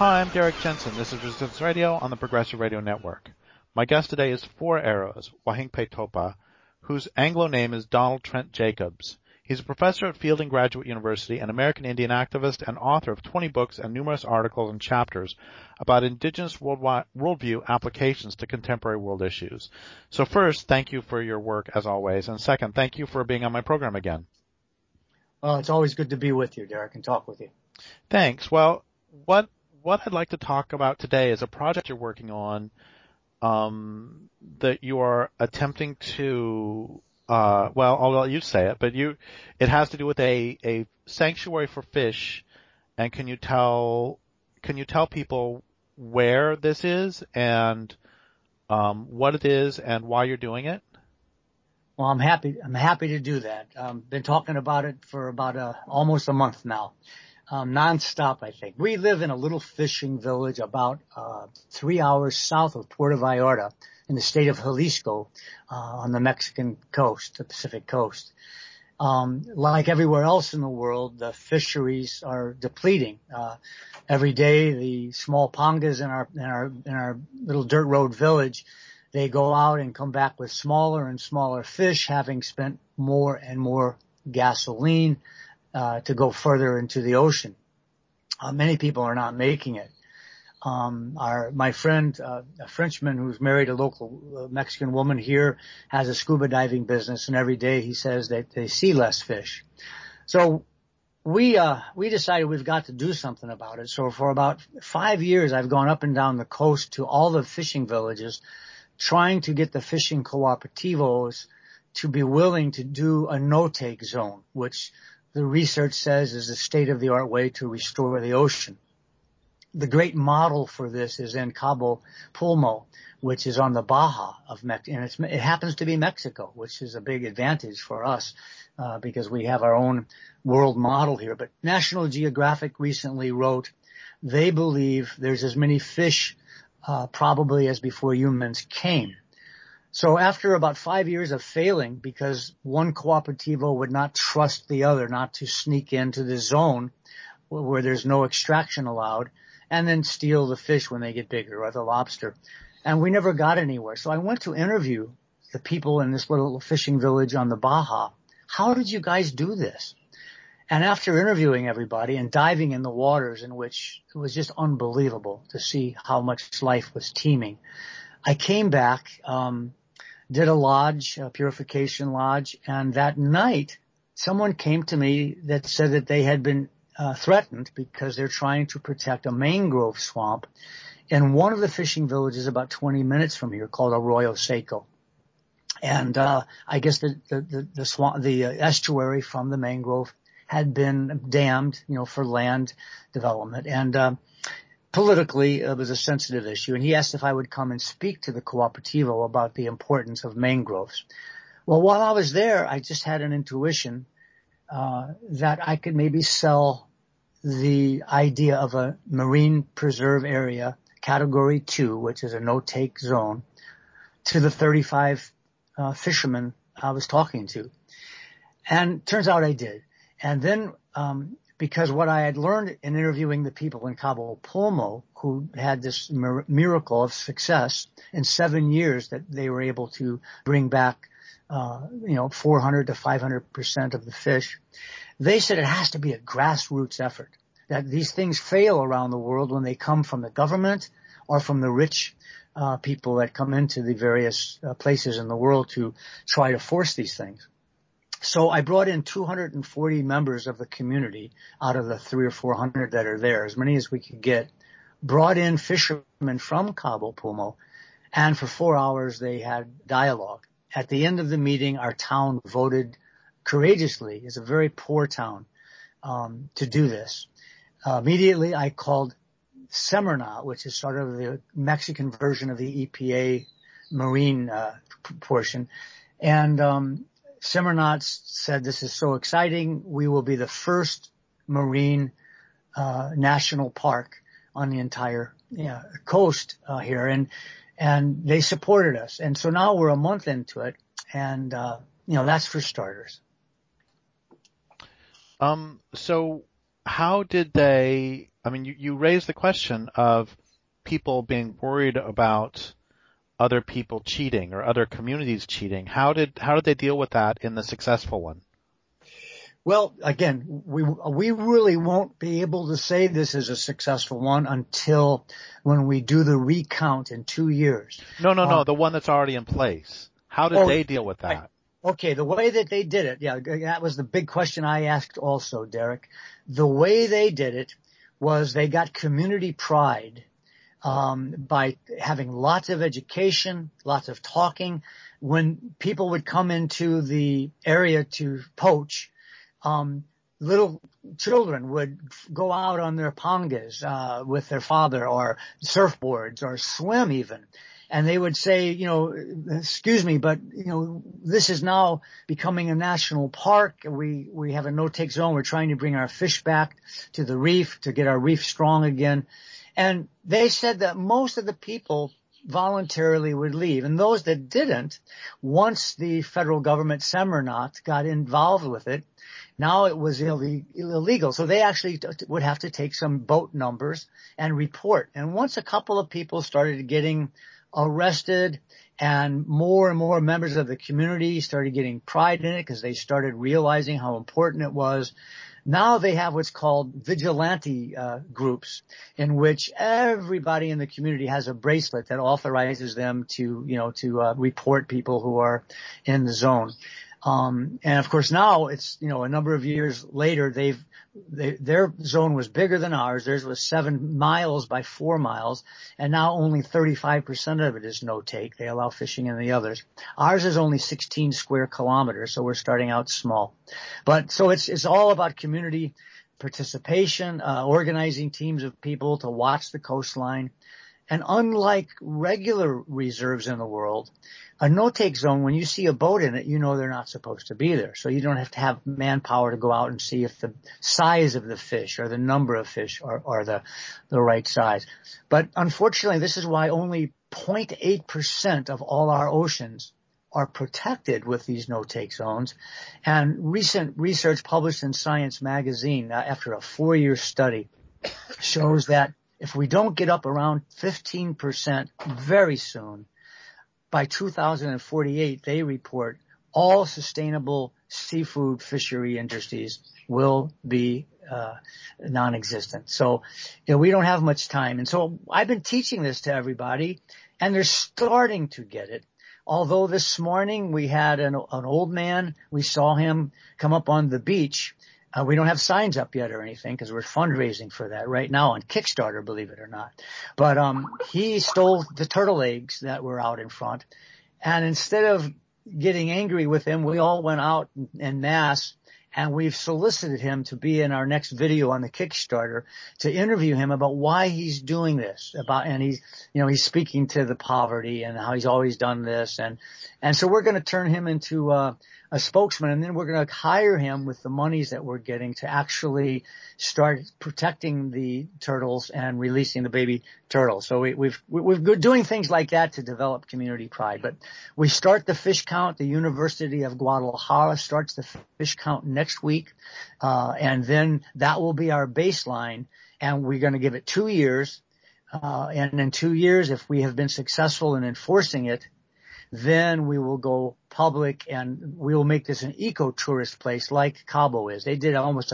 Hi, I'm Derek Jensen. This is Resistance Radio on the Progressive Radio Network. My guest today is Four Arrows, Wahingpe Topa, whose Anglo name is Donald Trent Jacobs. He's a professor at Fielding Graduate University, an American Indian activist, and author of 20 books and numerous articles and chapters about indigenous worldview applications to contemporary world issues. So first, thank you for your work as always, and second, thank you for being on my program again. Well, it's always good to be with you, Derek, and talk with you. Thanks. Well, what I'd like to talk about today is a project you're working on that you are attempting to, well, I'll let you say it, but it has to do with a sanctuary for fish. And can you tell people where this is and what it is and why you're doing it? Well, I'm happy to do that. Been talking about it for about almost a month now. Nonstop, I think. We live in a little fishing village about 3 hours south of Puerto Vallarta in the state of Jalisco on the Mexican coast, the Pacific coast. Like everywhere else in the world, the fisheries are depleting. Every day, the small pangas in our little dirt road village, they go out and come back with smaller and smaller fish, having spent more and more gasoline to go further into the ocean. Many people are not making it. My friend, a Frenchman who's married a local Mexican woman here, has a scuba diving business, and every day he says that they see less fish. So we decided we've got to do something about it. So for about 5 years, I've gone up and down the coast to all the fishing villages, trying to get the fishing cooperativos to be willing to do a no-take zone, which the research says is a state-of-the-art way to restore the ocean. The great model for this is in Cabo Pulmo, which is on the Baja of Mexico, and it happens to be Mexico, which is a big advantage for us because we have our own world model here. But National Geographic recently wrote they believe there's as many fish probably as before humans came. So after about 5 years of failing, because one cooperativo would not trust the other not to sneak into the zone where there's no extraction allowed, and then steal the fish when they get bigger, or the lobster. And we never got anywhere. So I went to interview the people in this little fishing village on the Baja. How did you guys do this? And after interviewing everybody and diving in the waters in which it was just unbelievable to see how much life was teeming, I came back, did a lodge, a purification lodge, and that night someone came to me that said that they had been threatened because they're trying to protect a mangrove swamp in one of the fishing villages about 20 minutes from here called Arroyo Seco. And I guess the swamp, the estuary from the mangrove had been dammed, for land development. And politically, it was a sensitive issue, and he asked if I would come and speak to the Cooperativo about the importance of mangroves. Well, while I was there, I just had an intuition that I could maybe sell the idea of a marine preserve area, Category 2, which is a no-take zone, to the 35 fishermen I was talking to. And turns out I did. And then because what I had learned in interviewing the people in Cabo Pulmo who had this miracle of success in 7 years that they were able to bring back, 400 to 500% of the fish, they said it has to be a grassroots effort, that these things fail around the world when they come from the government or from the rich people that come into the various places in the world to try to force these things. So I brought in 240 members of the community out of the 300 or 400 that are there, as many as we could get, brought in fishermen from Cabo Pulmo, and for 4 hours they had dialogue. At the end of the meeting, our town voted courageously, it's a very poor town, to do this. Immediately I called Semarnat, which is sort of the Mexican version of the EPA marine portion, and Semarnat said, this is so exciting. We will be the first marine national park on the entire coast here. And they supported us. And so now we're a month into it. And, that's for starters. So how did they I mean, you raised the question of people being worried about other people cheating or other communities cheating. How did they deal with that in the successful one? Well, again, we really won't be able to say this is a successful one until when we do the recount in 2 years. No, the one that's already in place. How did they deal with that? Okay, the way that they did it, yeah, that was the big question I asked also, Derek. The way they did it was they got community pride by having lots of education, lots of talking. When people would come into the area to poach, little children would go out on their pangas with their father, or surfboards, or swim even. And they would say, excuse me, but, this is now becoming a national park. We have a no-take zone. We're trying to bring our fish back to the reef to get our reef strong again. And they said that most of the people voluntarily would leave. And those that didn't, once the federal government, SEMERNOT, got involved with it, now it was illegal. So they actually would have to take some boat numbers and report. And once a couple of people started getting arrested and more members of the community started getting pride in it because they started realizing how important it was, now they have what's called vigilante groups, in which everybody in the community has a bracelet that authorizes them to report people who are in the zone. And of course now it's, a number of years later, their zone was bigger than ours. Theirs was 7 miles by 4 miles, and now only 35% of it is no take. They allow fishing in the others. Ours is only 16 square kilometers, so we're starting out small. But so it's all about community participation, organizing teams of people to watch the coastline. And unlike regular reserves in the world, a no-take zone, when you see a boat in it, they're not supposed to be there. So you don't have to have manpower to go out and see if the size of the fish or the number of fish are the right size. But unfortunately, this is why only 0.8% of all our oceans are protected with these no-take zones. And recent research published in Science magazine, after a 4-year study, shows that if we don't get up around 15% very soon, by 2048, they report all sustainable seafood fishery industries will be non-existent. So, we don't have much time. And so I've been teaching this to everybody, and they're starting to get it. Although this morning we had an old man, we saw him come up on the beach. We don't have signs up yet or anything because we're fundraising for that right now on Kickstarter, believe it or not. But he stole the turtle eggs that were out in front. And instead of getting angry with him, we all went out en masse, and we've solicited him to be in our next video on the Kickstarter to interview him about why he's doing this, and he's speaking to the poverty and how he's always done this. And so we're going to turn him into a spokesman, and then we're going to hire him with the monies that we're getting to actually start protecting the turtles and releasing the baby turtles. So we're doing things like that to develop community pride. But we start the fish count. The University of Guadalajara starts the fish count next week, and then that will be our baseline. And we're going to give it 2 years. And in 2 years, if we have been successful in enforcing it, then we will go public and we will make this an eco-tourist place like Cabo is. They did almost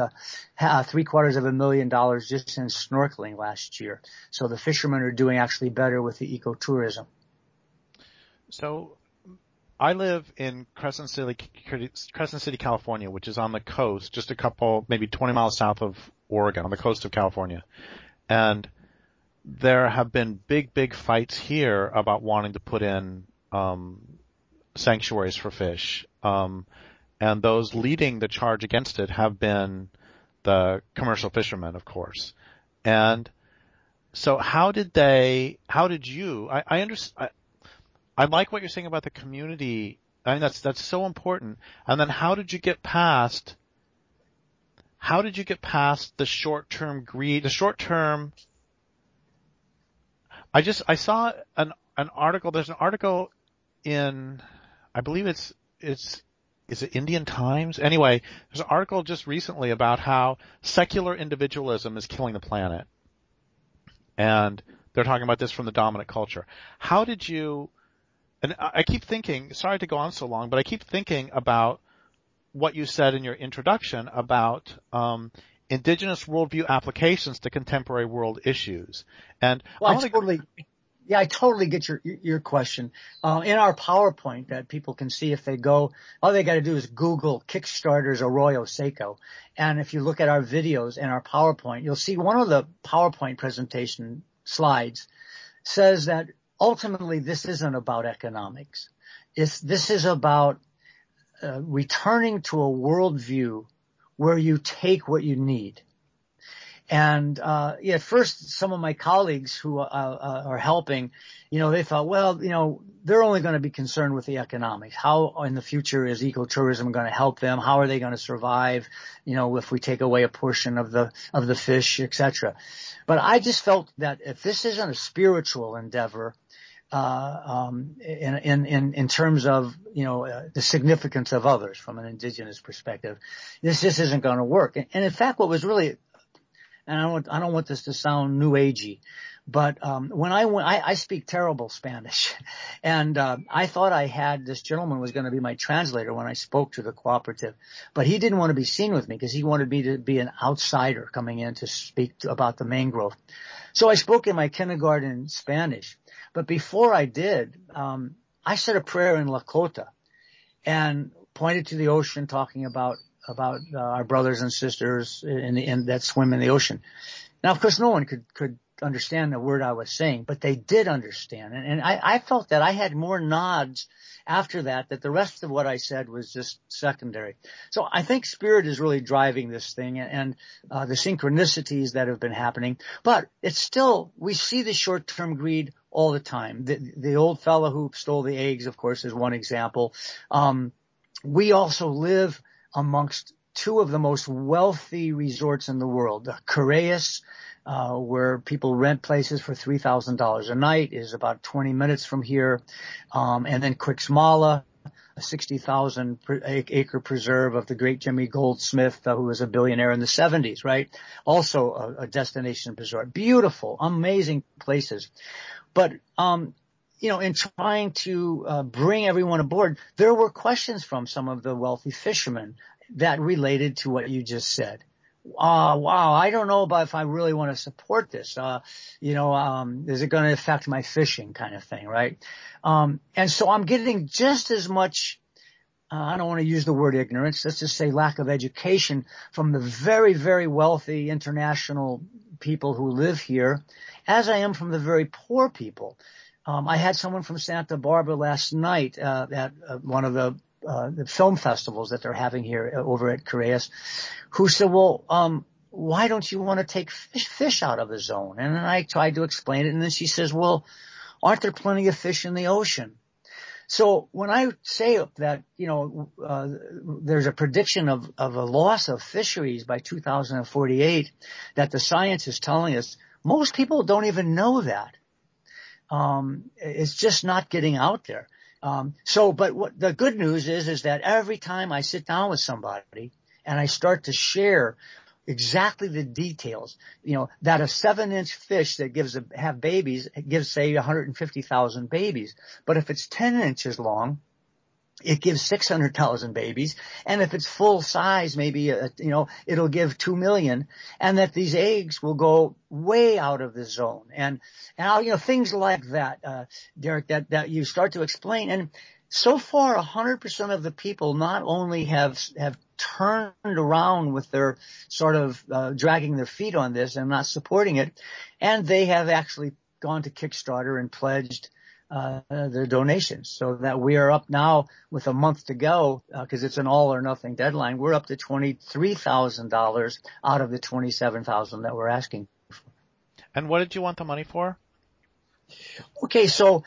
$750,000 just in snorkeling last year. So the fishermen are doing actually better with the eco-tourism. So I live in Crescent City, California, which is on the coast, just a couple, maybe 20 miles south of Oregon, on the coast of California. And there have been big fights here about wanting to put in sanctuaries for fish. And those leading the charge against it have been the commercial fishermen, of course. And so I like what you're saying about the community. I mean, that's so important. And then how did you get past the short-term greed, I saw an article, there's an article in, I believe is it Indian Times? Anyway, there's an article just recently about how secular individualism is killing the planet. and they're talking about this from the dominant culture. How did you, and I keep thinking, sorry to go on so long, but I keep thinking about what you said in your introduction about indigenous worldview applications to contemporary world issues. And well, I totally get your question. In our PowerPoint that people can see if they go, all they got to do is Google Kickstarter's Arroyo Seco. And if you look at our videos and our PowerPoint, you'll see one of the PowerPoint presentation slides says that ultimately this isn't about economics. This is about returning to a worldview where you take what you need. And at first, some of my colleagues who are helping, they thought, well, they're only going to be concerned with the economics. How in the future is ecotourism going to help them? How are they going to survive? If we take away a portion of the fish, etc. But I just felt that if this isn't a spiritual endeavor, in terms of the significance of others from an indigenous perspective, this just isn't going to work. And in fact, what was really, and I don't want this to sound new agey, but when I speak terrible Spanish, and I thought I had this gentleman was going to be my translator when I spoke to the cooperative, but he didn't want to be seen with me because he wanted me to be an outsider coming in to speak about the mangrove. So I spoke in my kindergarten Spanish, but before I did, I said a prayer in Lakota and pointed to the ocean, talking about our brothers and sisters that swim in the ocean. Now, of course, no one could understand the word I was saying, but they did understand. And I felt that I had more nods after that the rest of what I said was just secondary. So I think spirit is really driving this thing and the synchronicities that have been happening. But it's still, we see the short-term greed all the time. The old fellow who stole the eggs, of course, is one example. We also live amongst two of the most wealthy resorts in the world. The Quirayas, where people rent places for $3,000 a night, is about 20 minutes from here. And then Quixmala, a 60,000 acre preserve of the great Jimmy Goldsmith, who was a billionaire in the 70s, right? Also a destination resort. Beautiful, amazing places. But, in trying to bring everyone aboard, there were questions from some of the wealthy fishermen that related to what you just said. Wow, I don't know about if I really want to support this. Is it going to affect my fishing kind of thing, right? And so I'm getting just as much, I don't want to use the word ignorance, let's just say lack of education from the very, very wealthy international people who live here, as I am from the very poor people. I had someone from Santa Barbara last night at one of the film festivals that they're having here over at Quirayas, who said, well, why don't you want to take fish out of the zone? And then I tried to explain it, and then she says, well, aren't there plenty of fish in the ocean? So when I say that, there's a prediction of a loss of fisheries by 2048 that the science is telling us, most people don't even know that. It's just not getting out there. But what the good news is that every time I sit down with somebody and I start to share exactly the details, that a 7-inch fish that have babies gives, say, 150,000 babies. But if it's 10 inches long, it gives 600,000 babies. And if it's full size, maybe, it'll give 2 million, and that these eggs will go way out of the zone. And things like that, Derek, that you start to explain. And so far, 100% of the people not only have turned around with their sort of, dragging their feet on this and not supporting it, and they have actually gone to Kickstarter and pledged their donations, so that we are up now with a month to go, because it's an all or nothing deadline. We're up to $23,000 out of the $27,000 that we're asking. And what did you want the money for? Okay, so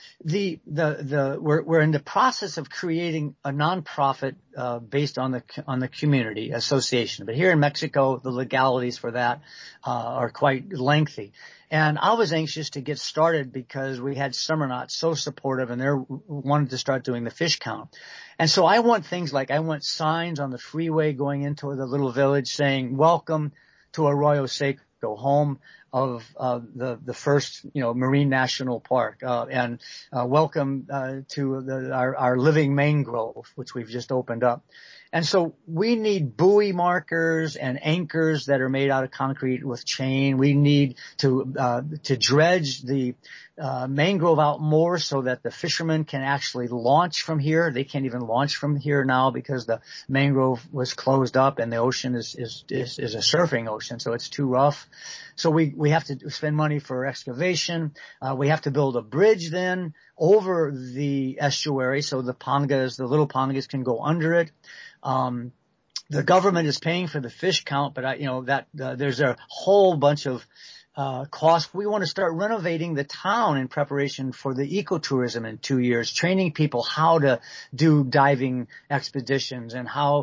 we're in the process of creating a nonprofit based on the community association. But here in Mexico, the legalities for that are quite lengthy. And I was anxious to get started because we had Summernauts so supportive, and they wanted to start doing the fish count. And so I want things like, I want signs on the freeway going into the little village saying, welcome to Arroyo Seco, home the first, marine national park, and welcome to our living mangrove, which we've just opened up. And so we need buoy markers and anchors that are made out of concrete with chain. We need to dredge the mangrove out more so that the fishermen can actually launch from here. They can't even launch from here now because the mangrove was closed up and the ocean is a surfing ocean, so it's too rough. So we have to spend money for excavation. We have to build a bridge then over the estuary so the little pangas can go under it. The government is paying for the fish count, but there's a whole bunch of costs. We want to start renovating the town in preparation for the ecotourism in 2 years, training people how to do diving expeditions and how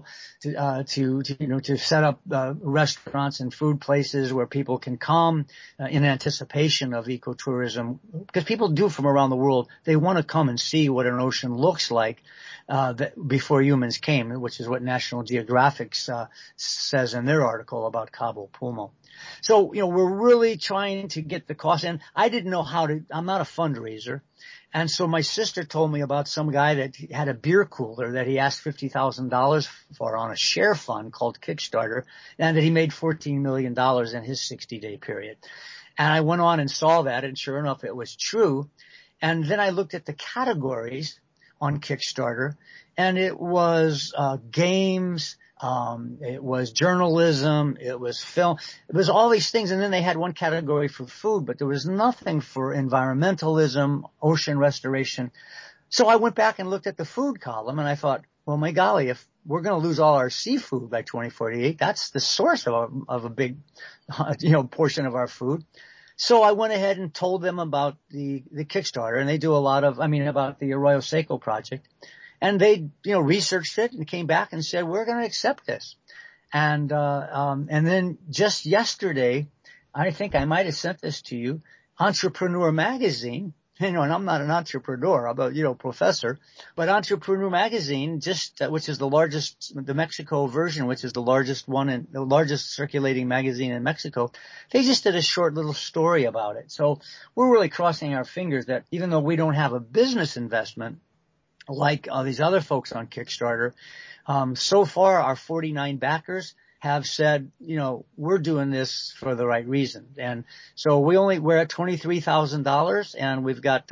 to set up restaurants and food places where people can come in anticipation of ecotourism, because people do from around the world. They want to come and see what an ocean looks like before humans came, which is what National Geographic says in their article about Cabo Pulmo. So, we're really trying to get the cost. And I didn't know I'm not a fundraiser. And so my sister told me about some guy that had a beer cooler that he asked $50,000 for on a share fund called Kickstarter, and that he made $14 million in his 60-day period. And I went on and saw that, and sure enough, it was true. And then I looked at the categories on Kickstarter, and it was games, it was journalism, it was film, it was all these things. And then they had one category for food, but there was nothing for environmentalism, ocean restoration. So I went back and looked at the food column, and I thought, well, my golly, if we're going to lose all our seafood by 2048, that's the source of a big, portion of our food. So I went ahead and told them about the Kickstarter, and they do about the Arroyo Seco project. And they, researched it and came back and said, we're going to accept this. And then just yesterday, I think I might have sent this to you, Entrepreneur Magazine, and I'm not an entrepreneur, I'm a, professor, but Entrepreneur Magazine, which is the Mexico version, which is the largest circulating magazine in Mexico, they just did a short little story about it. So we're really crossing our fingers that even though we don't have a business investment, like these other folks on Kickstarter, so far our 49 backers have said, we're doing this for the right reason. And so we're at $23,000, and we've got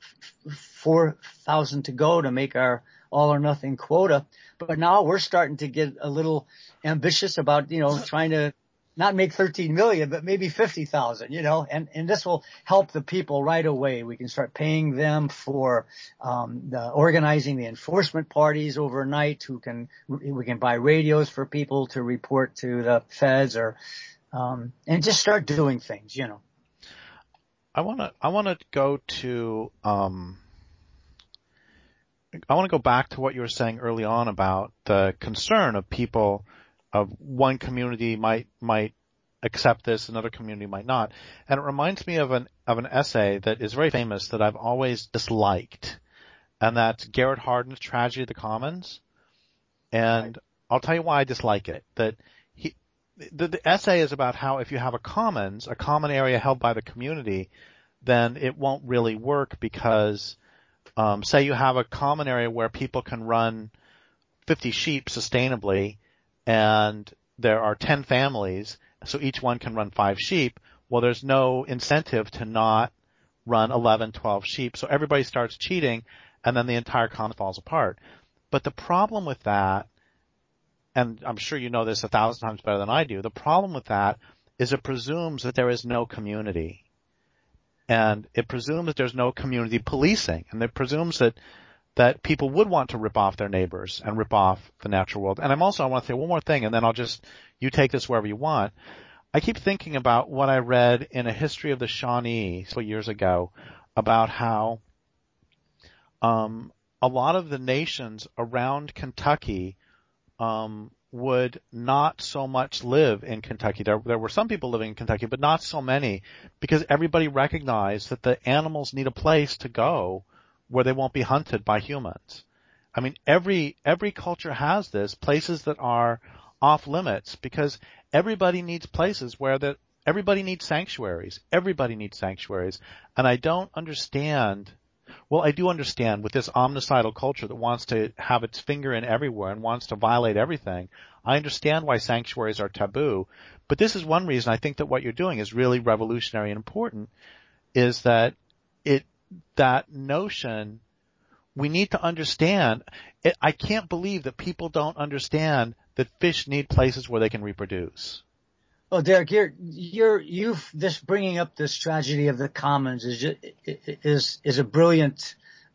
$4,000 to go to make our all or nothing quota. But now we're starting to get a little ambitious about, trying to not make 13 million, but maybe 50,000, and this will help the people right away. We can start paying them for, organizing the enforcement parties overnight we can buy radios for people to report to the feds and just start doing things, I want to go to, I want to go back to what you were saying early on about the concern of people of one community might accept this, another community might not. And it reminds me of an essay that is very famous that I've always disliked. And that's Garrett Hardin's Tragedy of the Commons. And right. I'll tell you why I dislike it. That the essay is about how if you have a common area held by the community, then it won't really work because, say you have a common area where people can run 50 sheep sustainably, and there are 10 families, so each one can run 5 sheep. Well, there's no incentive to not run 11, 12 sheep. So everybody starts cheating, and then the entire common falls apart. But the problem with that, and I'm sure you know this 1,000 times better than I do, the problem with that is it presumes that there is no community. And it presumes that there's no community policing. And it presumes that people would want to rip off their neighbors and rip off the natural world. And I want to say one more thing, and then you take this wherever you want. I keep thinking about what I read in A History of the Shawnee several years ago about how a lot of the nations around Kentucky would not so much live in Kentucky. There were some people living in Kentucky, but not so many, because everybody recognized that the animals need a place to go where they won't be hunted by humans. I mean, every culture has this, places that are off limits, because everybody needs places where Everybody needs sanctuaries. Everybody needs sanctuaries. And I don't understand. Well, I do understand with this omnicidal culture that wants to have its finger in everywhere and wants to violate everything. I understand why sanctuaries are taboo. But this is one reason I think that what you're doing is really revolutionary and important, is that that notion, we need to understand. I can't believe that people don't understand that fish need places where they can reproduce. Well, Derek, you've this bringing up this tragedy of the commons is a brilliant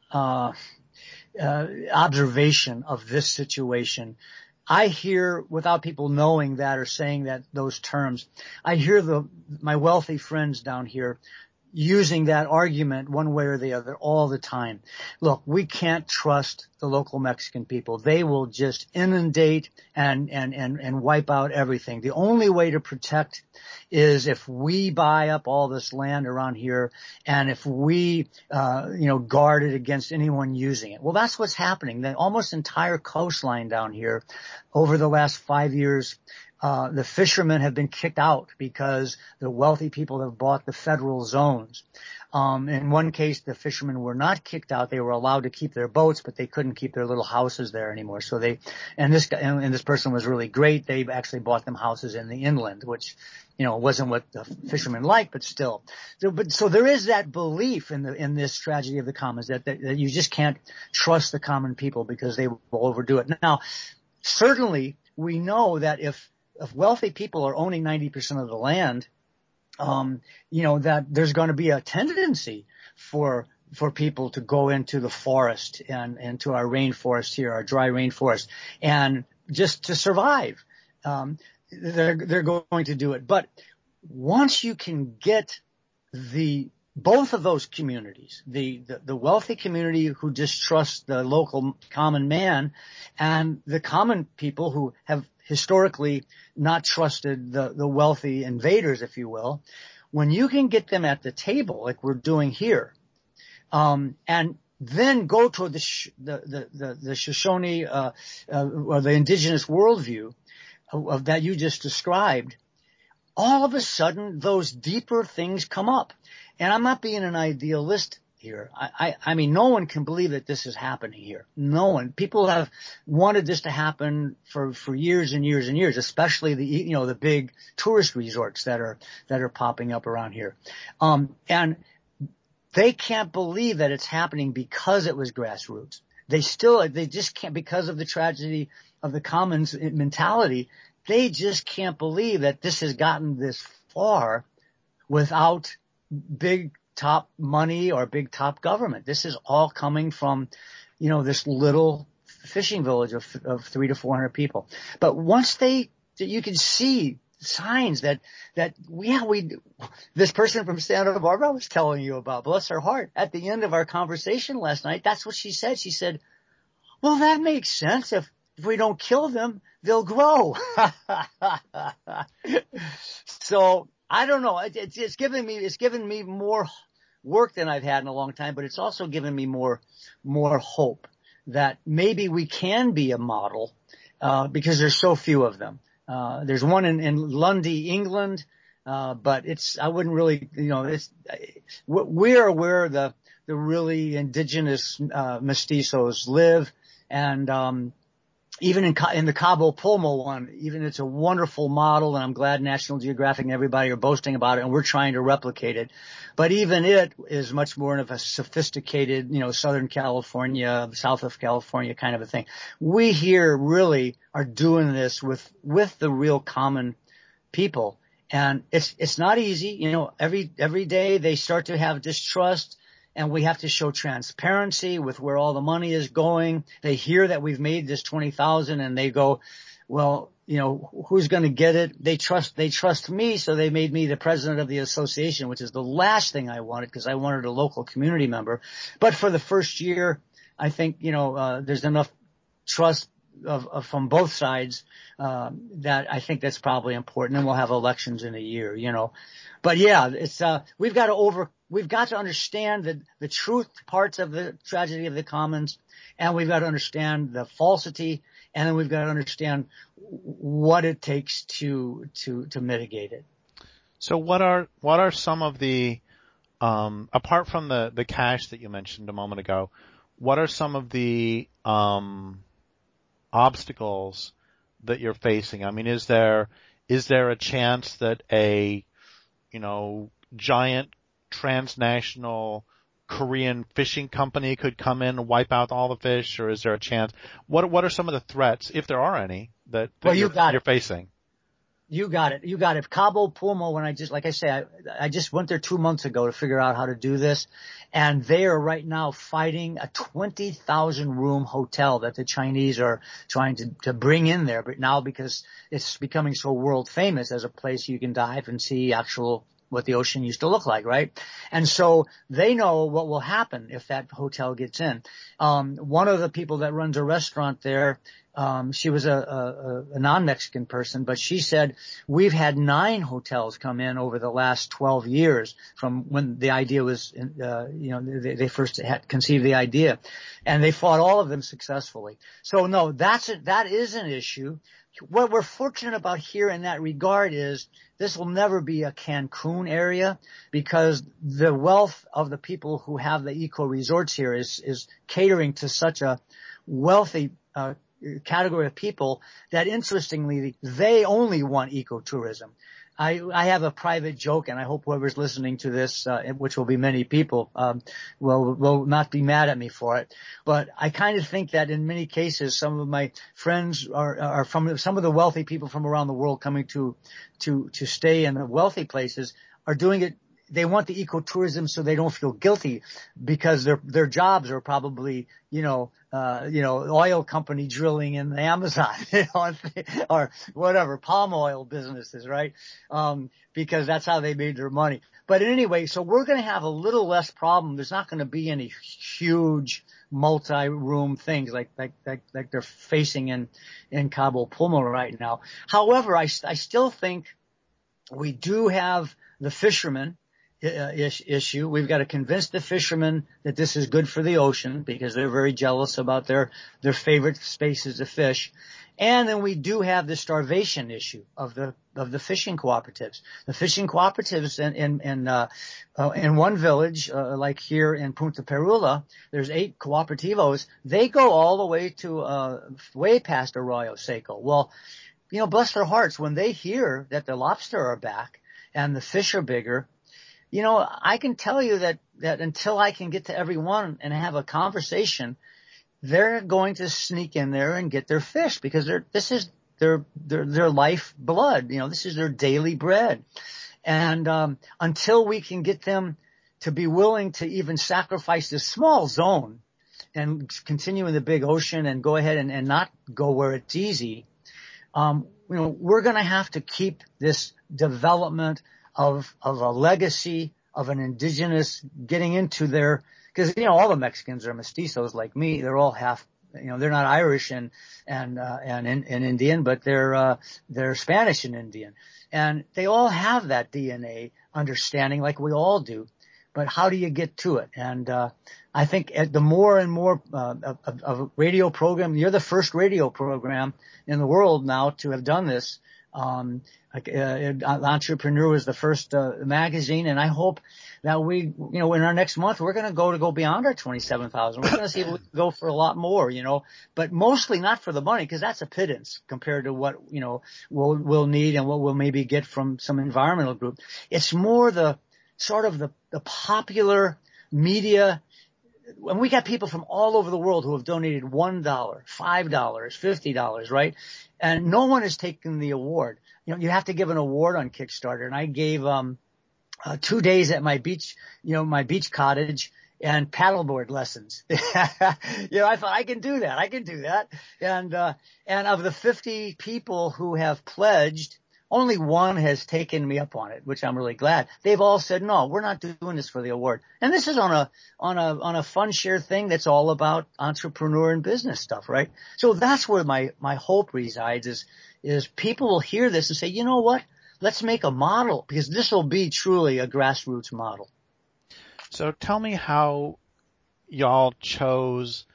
observation of this situation. I hear, without people knowing that or saying that those terms, I hear my wealthy friends down here using that argument one way or the other all the time. Look, we can't trust the local Mexican people. They will just inundate and wipe out everything. The only way to protect is if we buy up all this land around here and if we, guard it against anyone using it. Well, that's what's happening. The almost entire coastline down here over the last 5 years, the fishermen have been kicked out because the wealthy people have bought the federal zones. In one case, the fishermen were not kicked out. They were allowed to keep their boats, but they couldn't keep their little houses there anymore. So this person was really great. They actually bought them houses in the inland, which, wasn't what the fishermen liked, but still. So there is that belief in this tragedy of the commons that you just can't trust the common people because they will overdo it. Now, certainly we know that if wealthy people are owning 90% of the land, that there's going to be a tendency for people to go into the forest and into our rainforest here, our dry rainforest, and just to survive. They're going to do it. But once you can get both of those communities, the wealthy community who distrusts the local common man and the common people who have historically not trusted the wealthy invaders, if you will, when you can get them at the table like we're doing here, and then go toward the Shoshone or the indigenous worldview of that you just described, all of a sudden those deeper things come up. And I'm not being an idealist here. I mean, no one can believe that this is happening here. No one. People have wanted this to happen for years and years and years, especially the big tourist resorts that are popping up around here. And they can't believe that it's happening because it was grassroots. They just can't, because of the tragedy of the commons mentality, they just can't believe that this has gotten this far without big top money or big top government. This is all coming from, this little fishing village of 300 to 400 people. But once you can see signs that this person from Santa Barbara was telling you about, bless her heart, at the end of our conversation last night, that's what she said. She said, well, that makes sense. If we don't kill them, they'll grow. So I don't know. It's given me more work than I've had in a long time, but it's also given me more hope that maybe we can be a model, because there's so few of them. There's one in Lundy, England, but I wouldn't really, we're where the really indigenous, mestizos live. And, even in the Cabo Pulmo one, even it's a wonderful model, and I'm glad National Geographic and everybody are boasting about it, and we're trying to replicate it. But even it is much more of a sophisticated, Southern California, south of California kind of a thing. We here really are doing this with the real common people, and it's not easy. Every day they start to have distrust. And we have to show transparency with where all the money is going. They hear that we've made this 20,000 and they go, well, who's going to get it? They trust me. So they made me the president of the association, which is the last thing I wanted, because I wanted a local community member. But for the first year, I think, there's enough trust from both sides, that I think that's probably important. And we'll have elections in a year, But yeah, it's, we've got to understand the truth parts of the tragedy of the commons, and we've got to understand the falsity, and then we've got to understand what it takes to mitigate it. So what are some of the apart from the cash that you mentioned a moment ago, what are some of the obstacles that you're facing? I mean, is there a chance that a giant transnational Korean fishing company could come in and wipe out all the fish, or is there a chance? What are some of the threats, if there are any, that you're facing? You got it. You got it. Cabo Pulmo, like I say, I just went there 2 months ago to figure out how to do this. And they are right now fighting a 20,000 room hotel that the Chinese are trying to bring in there. But now because it's becoming so world famous as a place you can dive and see what the ocean used to look like, right? And so they know what will happen if that hotel gets in. One of the people that runs a restaurant there, she was a non-Mexican person, but she said, we've had 9 hotels come in over the last 12 years from when the idea was, they first had conceived the idea, and they fought all of them successfully. So no, that is an issue. What we're fortunate about here in that regard is this will never be a Cancun area, because the wealth of the people who have the eco resorts here is catering to such a wealthy category of people that, interestingly, they only want ecotourism. I have a private joke, and I hope whoever's listening to this, which will be many people, will not be mad at me for it. But I kind of think that in many cases, some of my friends are from some of the wealthy people from around the world coming to stay in the wealthy places are doing it. They want the ecotourism so they don't feel guilty, because their jobs are probably, oil company drilling in the Amazon, or whatever, palm oil businesses, right? Because that's how they made their money. But anyway, so we're going to have a little less problem. There's not going to be any huge multi-room things like they're facing in Cabo Pulmo right now. However, I still think we do have the fishermen issue. We've got to convince the fishermen that this is good for the ocean, because they're very jealous about their favorite spaces to fish. And then we do have the starvation issue of the fishing cooperatives. The fishing cooperatives in one village, like here in Punta Perula, there's 8 cooperativos. They go all the way to way past Arroyo Seco. Well, bless their hearts, when they hear that the lobster are back and the fish are bigger, I can tell you that until I can get to everyone and have a conversation, they're going to sneak in there and get their fish, because this is their life blood. This is their daily bread. And until we can get them to be willing to even sacrifice this small zone and continue in the big ocean and go ahead and not go where it's easy, we're going to have to keep this development of a legacy of an indigenous getting into because all the Mexicans are mestizos like me. They're all half, they're not Irish and Indian, but they're Spanish and Indian, and they all have that DNA understanding like we all do. But how do you get to it? And I think the more and more of radio program, you're the first radio program in the world now to have done this. Entrepreneur was the first magazine, and I hope that in our next month we're going to go beyond our 27,000. We're going to see if we can go for a lot more, but mostly not for the money, because that's a pittance compared to what we'll need and what we'll maybe get from some environmental group. It's more the sort of the popular media. And we got people from all over the world who have donated $1, $5, $50, right? And no one has taken the award. You have to give an award on Kickstarter. And I gave 2 days at my beach, my beach cottage, and paddleboard lessons. I thought I can do that. And of the 50 people who have pledged, only one has taken me up on it, which I'm really glad. They've all said, no, we're not doing this for the award. And this is on a fun share thing that's all about entrepreneur and business stuff, right? So that's where my hope resides is people will hear this and say, you know what? Let's make a model, because this will be truly a grassroots model. So tell me how y'all chose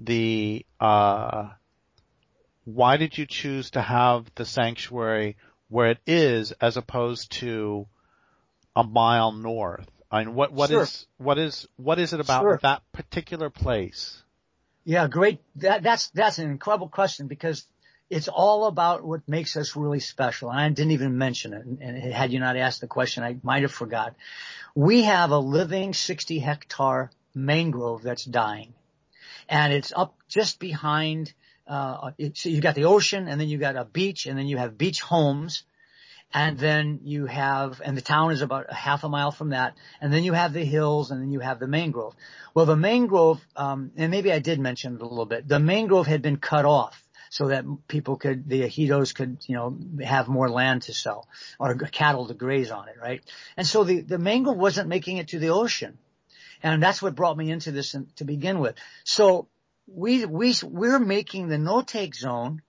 why did you choose to have the sanctuary where it is, as opposed to a mile north. I mean, what Sure. what is it Sure. about that particular place? Yeah, great. That's an incredible question because it's all about what makes us really special. And I didn't even mention it. And had you not asked the question, I might have forgot. We have a living 60-hectare mangrove that's dying, and it's up just behind. So you got the ocean, and then you got a beach, and then you have beach homes. And then you have, and the town is about a half a mile from that. And then you have the hills, and then you have the mangrove. Well, the mangrove, and maybe I did mention it a little bit. The mangrove had been cut off so that the ejidos could, have more land to sell or cattle to graze on it, right? And so the mangrove wasn't making it to the ocean. And that's what brought me into this to begin with. So we're making the no-take zone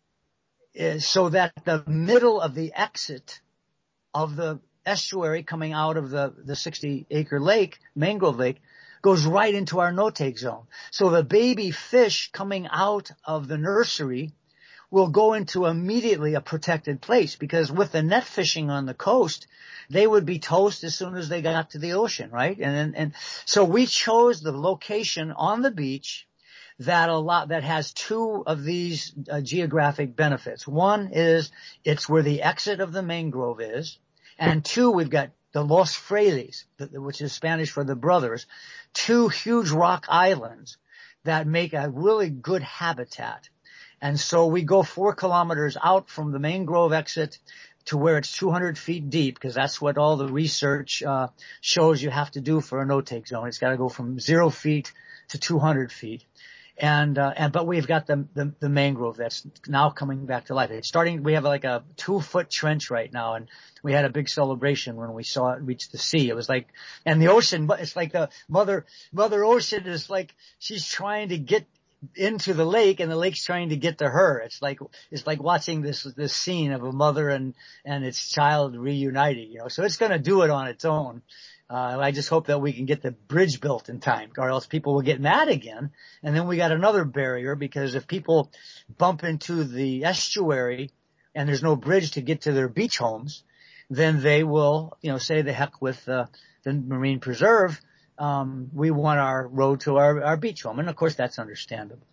so that the middle of the exit of the estuary coming out of the 60-acre lake, mangrove lake, goes right into our no-take zone. So the baby fish coming out of the nursery will go into immediately a protected place, because with the net fishing on the coast, they would be toast as soon as they got to the ocean, right? And so we chose the location on the beach that has two of these geographic benefits. One is it's where the exit of the mangrove is, and two, we've got the Los Frailes, which is Spanish for the brothers, two huge rock islands that make a really good habitat. And so we go 4 kilometers out from the mangrove exit to where it's 200 feet deep, because that's what all the research shows you have to do for a no-take zone. It's got to go from 0 feet to 200 feet. But we've got the mangrove that's now coming back to life. We have like a 2-foot trench right now, and we had a big celebration when we saw it reach the sea. It was like, and the ocean, it's like the mother ocean is like, she's trying to get into the lake, and the lake's trying to get to her. It's like watching this scene of a mother and its child reuniting, so it's going to do it on its own. I just hope that we can get the bridge built in time, or else people will get mad again. And then we got another barrier, because if people bump into the estuary and there's no bridge to get to their beach homes, then they will, say the heck with the marine preserve. We want our road to our beach home. And of course that's understandable.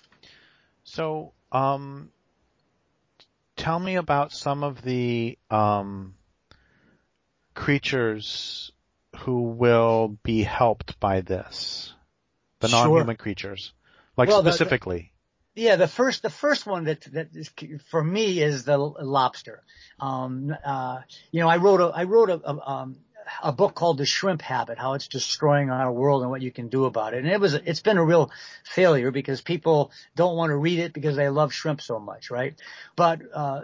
So, tell me about some of the, creatures who will be helped by this, the non-human creatures, specifically. The first one that is, for me, is the lobster. I wrote a book called The Shrimp Habit, how it's destroying our world and what you can do about it. And it's been a real failure, because people don't want to read it because they love shrimp so much, right? But,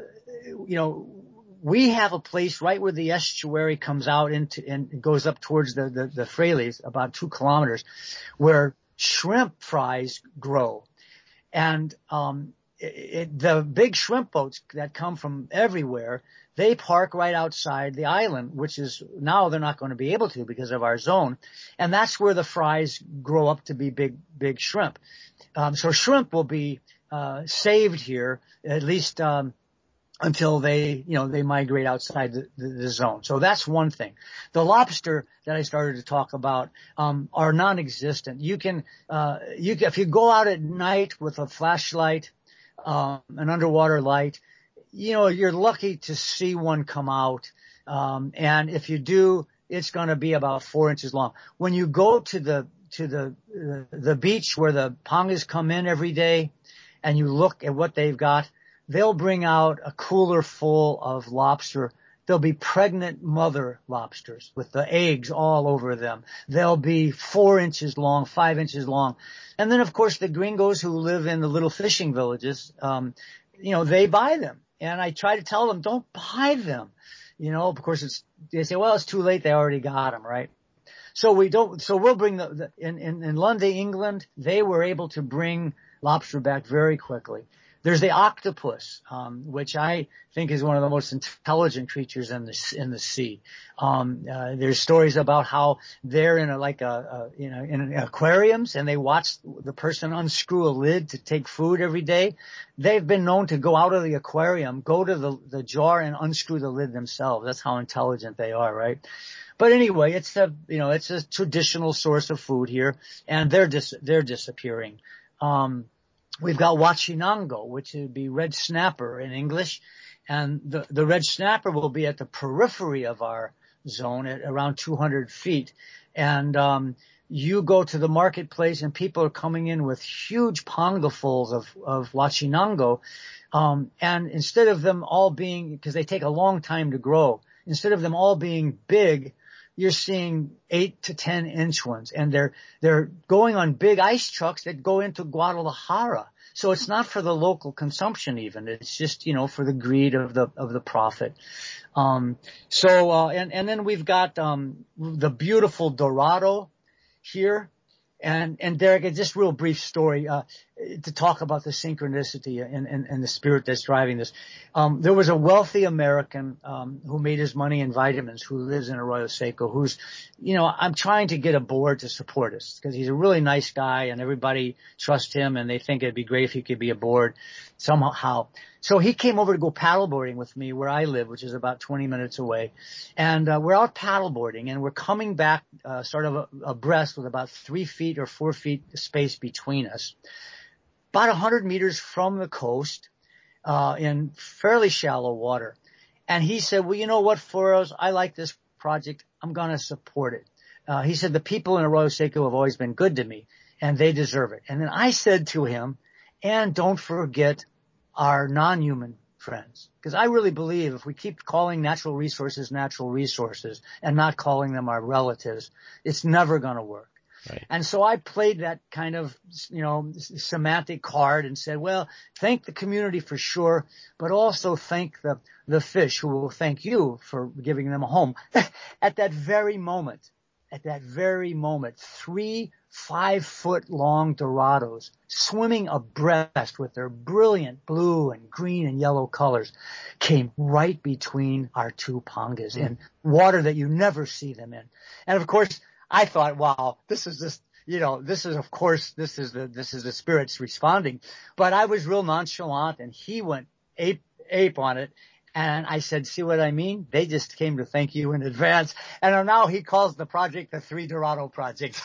we have a place right where the estuary comes out and goes up towards the Frailes, about 2 kilometers, where shrimp fries grow. And the big shrimp boats that come from everywhere, they park right outside the island, which is now they're not going to be able to because of our zone. And that's where the fries grow up to be big shrimp. So shrimp will be saved here, at least until they migrate outside the zone. So that's one thing. The lobster that I started to talk about, are non-existent. If you go out at night with a flashlight, an underwater light, you're lucky to see one come out. And if you do, it's going to be about 4 inches long. When you go to the beach where the pangas come in every day, and you look at what they've got, they'll bring out a cooler full of lobster. They'll be pregnant mother lobsters with the eggs all over them. They'll be 4 inches long, 5 inches long. And then, of course, the gringos who live in the little fishing villages, they buy them. And I try to tell them, don't buy them. Of course, they say, well, it's too late. They already got them, right? So we'll bring in London, England, they were able to bring lobster back very quickly. There's the octopus, which I think is one of the most intelligent creatures in the sea. There's stories about how they're in in aquariums, and they watch the person unscrew a lid to take food every day. They've been known to go out of the aquarium, go to the jar and unscrew the lid themselves. That's how intelligent they are, right? But anyway, it's a traditional source of food here, and they're disappearing. We've got Huachinango, which would be red snapper in English, and the red snapper will be at the periphery of our zone at around 200 feet. And you go to the marketplace and people are coming in with huge pongafuls of Huachinango, and instead of them all being, because they take a long time to grow, instead of them all being big, you're seeing 8 to 10 inch ones, and they're going on big ice trucks that go into Guadalajara. So it's not for the local consumption even. It's just, for the greed of the profit. And then we've got, the beautiful Dorado here. And Derek, just real brief story, to talk about the synchronicity and the spirit that's driving this. There was a wealthy American, who made his money in vitamins, who lives in Arroyo Seco, who's, I'm trying to get a board to support us because he's a really nice guy and everybody trusts him and they think it'd be great if he could be a board somehow. So he came over to go paddleboarding with me where I live, which is about 20 minutes away. And we're out paddleboarding and we're coming back sort of abreast with about 3 feet or 4 feet space between us. About 100 meters from the coast, in fairly shallow water. And he said, well, you know what, Flores, I like this project. I'm going to support it. He said, the people in Arroyo Seco have always been good to me and they deserve it. And then I said to him, and don't forget our non-human friends. Because I really believe if we keep calling natural resources and not calling them our relatives, it's never going to work. Right. And so I played that kind of, semantic card and said, well, thank the community for sure, but also thank the fish who will thank you for giving them a home. At that very moment, 3 5-foot-long Dorados swimming abreast with their brilliant blue and green and yellow colors came right between our two pongas in water that you never see them in. And of course, I thought, wow, this is the spirits responding. But I was real nonchalant and he went ape on it. And I said, see what I mean? They just came to thank you in advance. And now he calls the project the Three Dorado Project.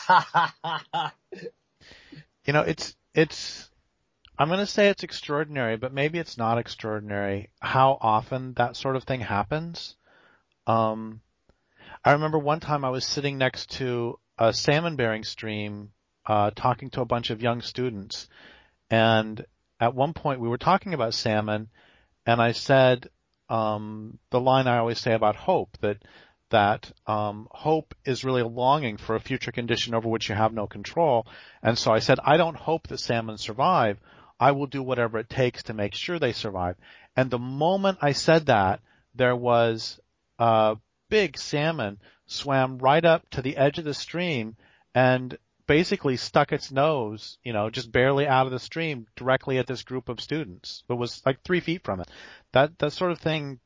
It's, I'm going to say it's extraordinary, but maybe it's not extraordinary how often that sort of thing happens. I remember one time I was sitting next to a salmon-bearing stream, talking to a bunch of young students. And at one point we were talking about salmon, and I said, the line I always say about hope, that hope is really a longing for a future condition over which you have no control. And so I said, I don't hope that salmon survive. I will do whatever it takes to make sure they survive. And the moment I said that, there was a big salmon swam right up to the edge of the stream and basically stuck its nose, just barely out of the stream directly at this group of students. It was like 3 feet from it. That sort of thing,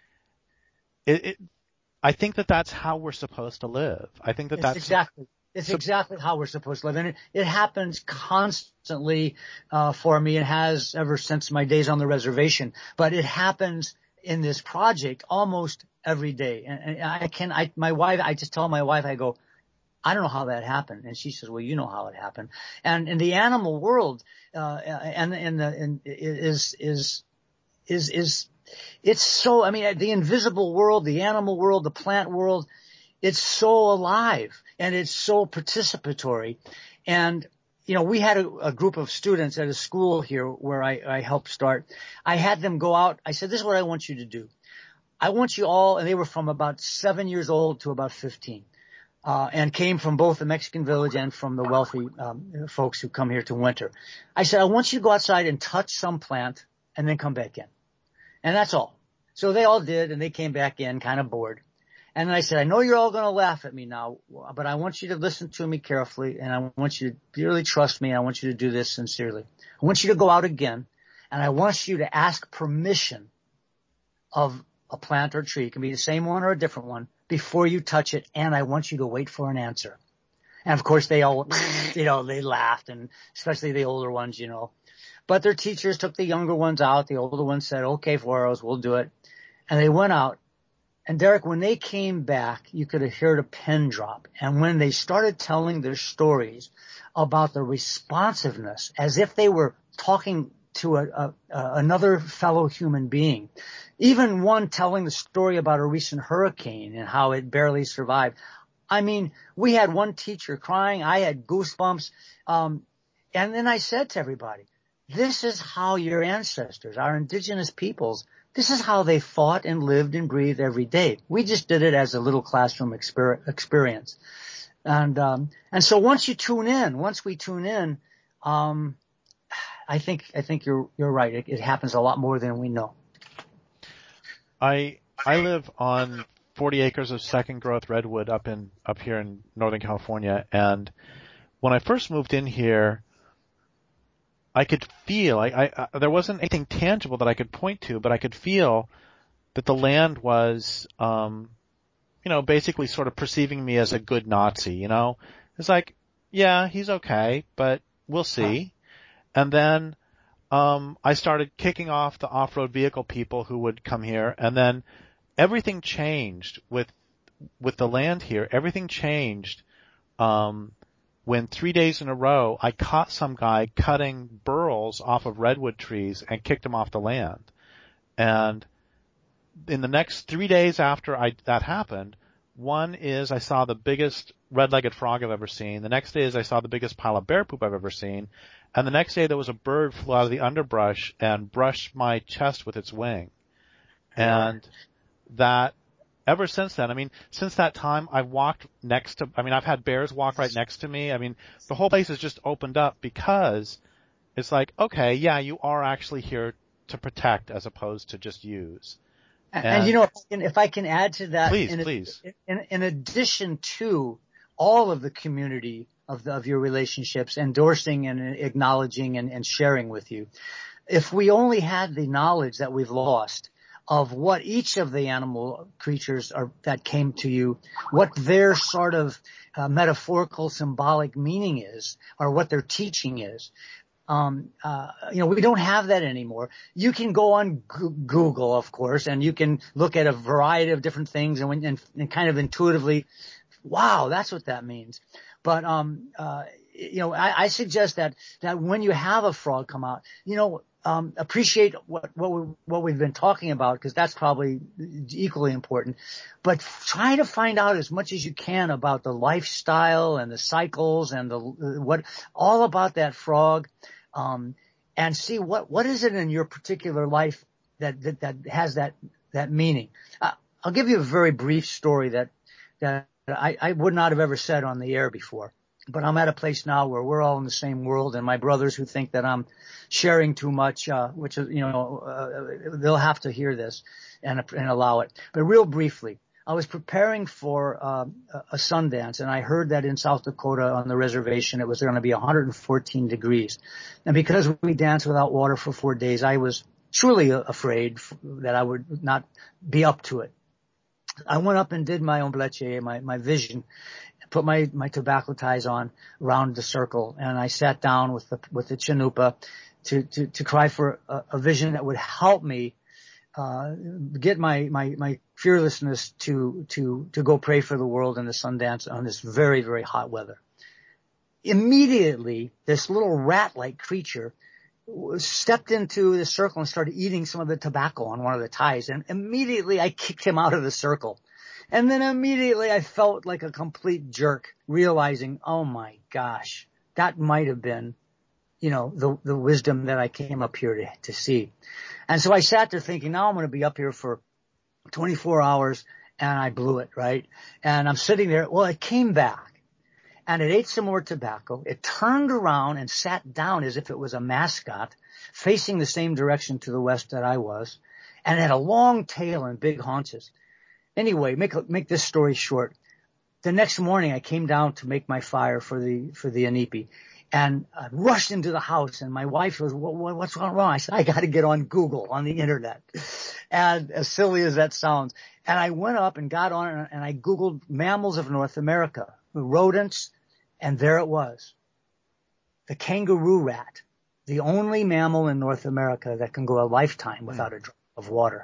I think that's how we're supposed to live. I think that's exactly how we're supposed to live. And it happens constantly, for me. It has ever since my days on the reservation, but it happens in this project almost every day. And I just tell my wife, I go, I don't know how that happened. And she says, well, you know how it happened. And in the animal world, it's so, the invisible world, the animal world, the plant world, it's so alive and it's so participatory. And, we had a group of students at a school here where I helped start. I had them go out. I said, this is what I want you to do. I want you all, and they were from about 7 years old to about 15. And came from both the Mexican village and from the wealthy folks who come here to winter. I said, I want you to go outside and touch some plant and then come back in. And that's all. So they all did, and they came back in kind of bored. And then I said, I know you're all going to laugh at me now, but I want you to listen to me carefully, and I want you to really trust me, and I want you to do this sincerely. I want you to go out again, and I want you to ask permission of a plant or tree. It can be the same one or a different one before you touch it, and I want you to wait for an answer. And of course they all, they laughed, and especially the older ones, But their teachers took the younger ones out. The older ones said, okay, 4 arrows, we'll do it. And they went out. And Derek, when they came back, you could have heard a pin drop. And when they started telling their stories about the responsiveness, as if they were talking to another fellow human being, even one telling the story about a recent hurricane and how it barely survived. I mean, we had one teacher crying. I had goosebumps. And then I said to everybody, this is how your ancestors, our indigenous peoples, this is how they fought and lived and breathed every day. We just did it as a little classroom experience. And so once we tune in, I think you're right. It happens a lot more than we know. I live on 40 acres of second growth redwood up here in Northern California, and when I first moved in here, I could feel, there wasn't anything tangible that I could point to, but I could feel that the land was, basically sort of perceiving me as a good Nazi, It's like, yeah, he's okay, but we'll see. And then, I started kicking off the off-road vehicle people who would come here, and then everything changed with the land here. Everything changed, when 3 days in a row, I caught some guy cutting burls off of redwood trees and kicked him off the land. And in the next 3 days after that happened, one is I saw the biggest red-legged frog I've ever seen. The next day is I saw the biggest pile of bear poop I've ever seen. And the next day there was a bird flew out of the underbrush and brushed my chest with its wing. And that, ever since then, since that time, I've had bears walk right next to me. The whole place has just opened up because it's like, okay, yeah, you are actually here to protect as opposed to just use. And if I can add to that, please. In addition to all of the community of your relationships endorsing and acknowledging and sharing with you, if we only had the knowledge that we've lost of what each of the animal creatures that came to you, what their sort of metaphorical symbolic meaning is, or what their teaching is. We don't have that anymore. You can go on Google, of course, and you can look at a variety of different things and kind of intuitively, wow, that's what that means. But, I suggest that when you have a frog come out, appreciate what we've been talking about, because that's probably equally important. But try to find out as much as you can about the lifestyle and the cycles and all about that frog, and see what is it in your particular life that has that meaning. I'll give you a very brief story that I would not have ever said on the air before. But I'm at a place now where we're all in the same world, and my brothers who think that I'm sharing too much, which is, they'll have to hear this and allow it. But real briefly, I was preparing for a Sundance, and I heard that in South Dakota on the reservation it was going to be 114 degrees. And because we danced without water for 4 days, I was truly afraid that I would not be up to it. I went up and did my ombleche, my vision, put my tobacco ties on around the circle, and I sat down with the chanupa to cry for a vision that would help me get my fearlessness to go pray for the world in the Sundance on this very, very hot weather. Immediately, this little rat-like creature stepped into the circle and started eating some of the tobacco on one of the ties, and immediately I kicked him out of the circle. And then immediately I felt like a complete jerk, realizing, oh my gosh, that might have been, the wisdom that I came up here to see. And so I sat there thinking, now I'm going to be up here for 24 hours, and I blew it, right? And I'm sitting there. Well, it came back, and it ate some more tobacco. It turned around and sat down as if it was a mascot, facing the same direction to the west that I was, and it had a long tail and big haunches. Anyway, make this story short. The next morning I came down to make my fire for the inipi, And I rushed into the house, and my wife was, what's wrong? I said, I got to get on Google, on the internet. And as silly as that sounds. And I went up and got on it, and I Googled mammals of North America, rodents, and there it was. The kangaroo rat, the only mammal in North America that can go a lifetime without a drop of water.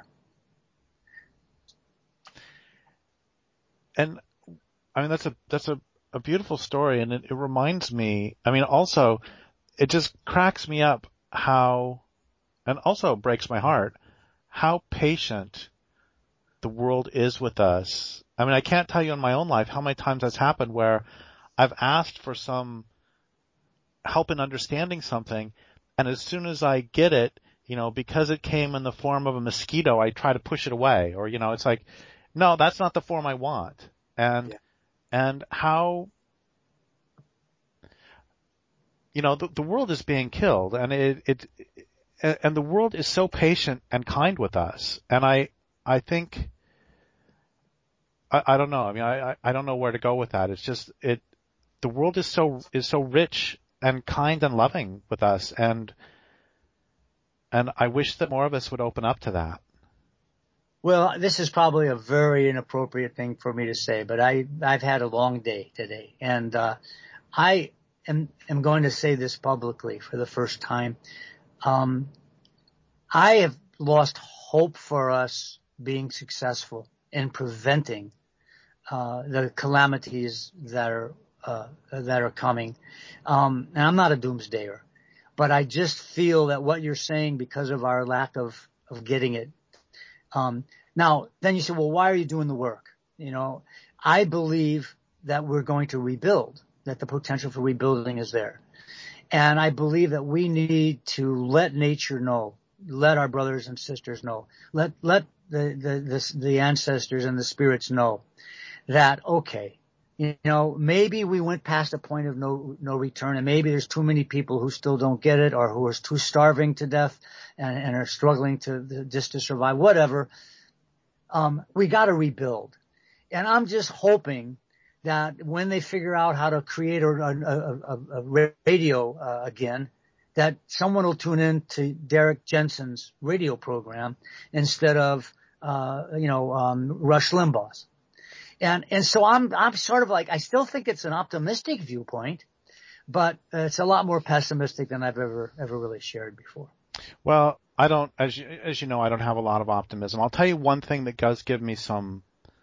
And I mean, that's a beautiful story, and it reminds me, I mean, also, it just cracks me up how, and also breaks my heart, how patient the world is with us. I mean, I can't tell you in my own life how many times that's happened where I've asked for some help in understanding something, and as soon as I get it, because it came in the form of a mosquito, I try to push it away, or, it's like, no, that's not the form I want. And how, the world is being killed, and and the world is so patient and kind with us. And I think, I don't know. I mean, I don't know where to go with that. It's just, the world is so rich and kind and loving with us. And I wish that more of us would open up to that. Well, this is probably a very inappropriate thing for me to say, but I've had a long day today, and I am going to say this publicly for the first time. I have lost hope for us being successful in preventing the calamities that are coming. And I'm not a doomsdayer, but I just feel that what you're saying, because of our lack of getting it. Now, then you say, well, why are you doing the work? I believe that we're going to rebuild, that the potential for rebuilding is there. And I believe that we need to let nature know, let our brothers and sisters know, let the ancestors and the spirits know that, okay, maybe we went past a point of no return, and maybe there's too many people who still don't get it, or who are too starving to death and are struggling just to survive, whatever. We got to rebuild. And I'm just hoping that when they figure out how to create a radio again, that someone will tune in to Derek Jensen's radio program instead of Rush Limbaugh's. And so I'm sort of like, I still think it's an optimistic viewpoint, but it's a lot more pessimistic than I've ever really shared before. Well, I don't, as you know, I don't have a lot of optimism. I'll tell you one thing that does give me some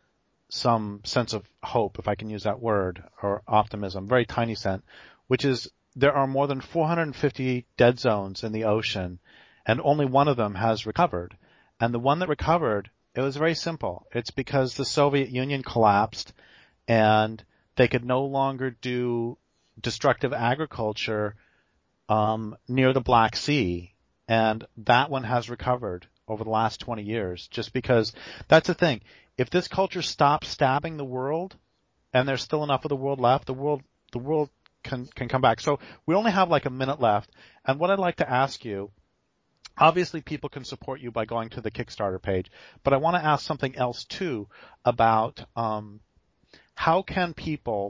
sense of hope, if I can use that word, or optimism, very tiny sense, which is there are more than 450 dead zones in the ocean, and only one of them has recovered. And the one that recovered, it was very simple. It's because the Soviet Union collapsed and they could no longer do destructive agriculture near the Black Sea. And that one has recovered over the last 20 years, just because that's the thing. If this culture stops stabbing the world and there's still enough of the world left, the world can come back. So we only have like a minute left. And what I'd like to ask you, obviously people can support you by going to the Kickstarter page, but I want to ask something else too about how can people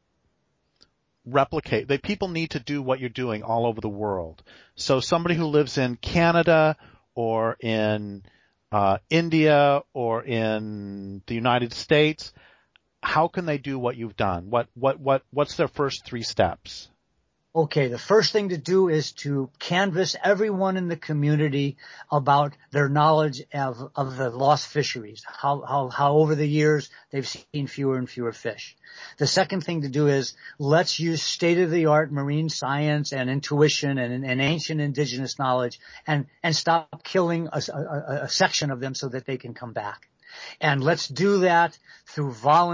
replicate, people need to do what you're doing all over the world. So somebody who lives in Canada or in India or in the United States, how can they do what you've done? What's their first 3 steps? Okay, the first thing to do is to canvass everyone in the community about their knowledge of the lost fisheries, how over the years they've seen fewer and fewer fish. The second thing to do is let's use state-of-the-art marine science and intuition and ancient indigenous knowledge and stop killing a section of them so that they can come back. And let's do that through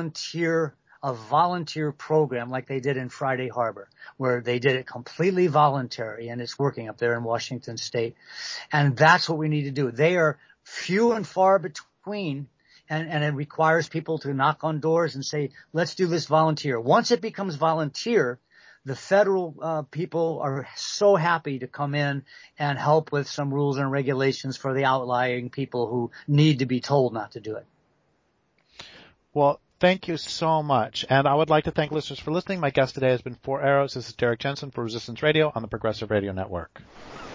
a volunteer program like they did in Friday Harbor, where they did it completely voluntary, and it's working up there in Washington State. And that's what we need to do. They are few and far between, and it requires people to knock on doors and say, let's do this volunteer. Once it becomes volunteer, the federal people are so happy to come in and help with some rules and regulations for the outlying people who need to be told not to do it. Well, Thank you so much. And I would like to thank listeners for listening. My guest today has been Four Arrows. This is Derek Jensen for Resistance Radio on the Progressive Radio Network.